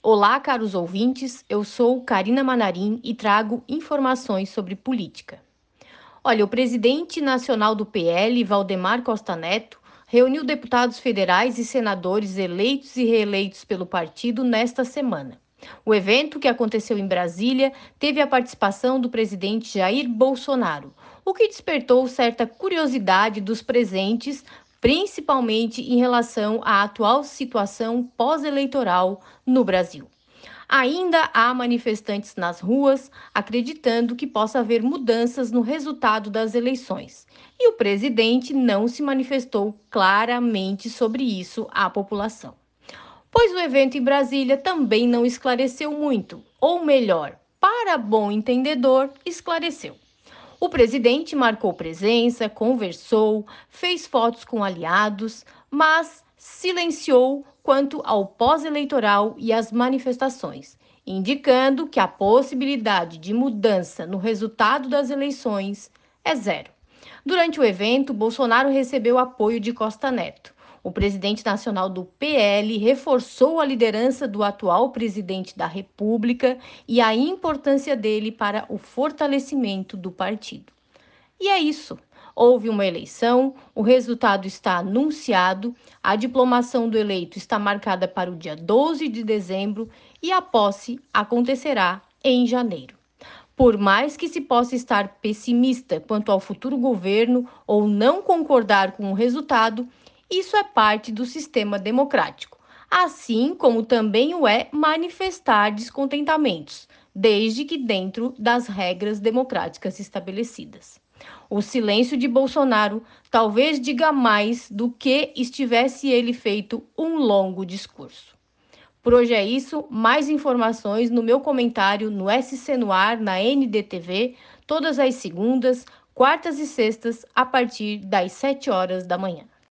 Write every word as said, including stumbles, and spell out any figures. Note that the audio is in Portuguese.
Olá, caros ouvintes, eu sou Karina Manarim e trago informações sobre política. Olha, o presidente nacional do P L, Valdemar Costa Neto, reuniu deputados federais e senadores eleitos e reeleitos pelo partido nesta semana. O evento, que aconteceu em Brasília, teve a participação do presidente Jair Bolsonaro, o que despertou certa curiosidade dos presentes, principalmente em relação à atual situação pós-eleitoral no Brasil. Ainda há manifestantes nas ruas acreditando que possa haver mudanças no resultado das eleições. E o presidente não se manifestou claramente sobre isso à população. Pois o evento em Brasília também não esclareceu muito, ou melhor, para bom entendedor, esclareceu. O presidente marcou presença, conversou, fez fotos com aliados, mas silenciou quanto ao pós-eleitoral e às manifestações, indicando que a possibilidade de mudança no resultado das eleições é zero. Durante o evento, Bolsonaro recebeu apoio de Costa Neto. O presidente nacional do P L reforçou a liderança do atual presidente da República e a importância dele para o fortalecimento do partido. E é isso. Houve uma eleição, o resultado está anunciado, a diplomação do eleito está marcada para o dia doze de dezembro e a posse acontecerá em janeiro. Por mais que se possa estar pessimista quanto ao futuro governo ou não concordar com o resultado, isso é parte do sistema democrático, assim como também o é manifestar descontentamentos, desde que dentro das regras democráticas estabelecidas. O silêncio de Bolsonaro talvez diga mais do que estivesse ele feito um longo discurso. Por hoje é isso. Mais informações no meu comentário no S C no Ar, na N D T V, todas as segundas, quartas e sextas, a partir das sete horas da manhã.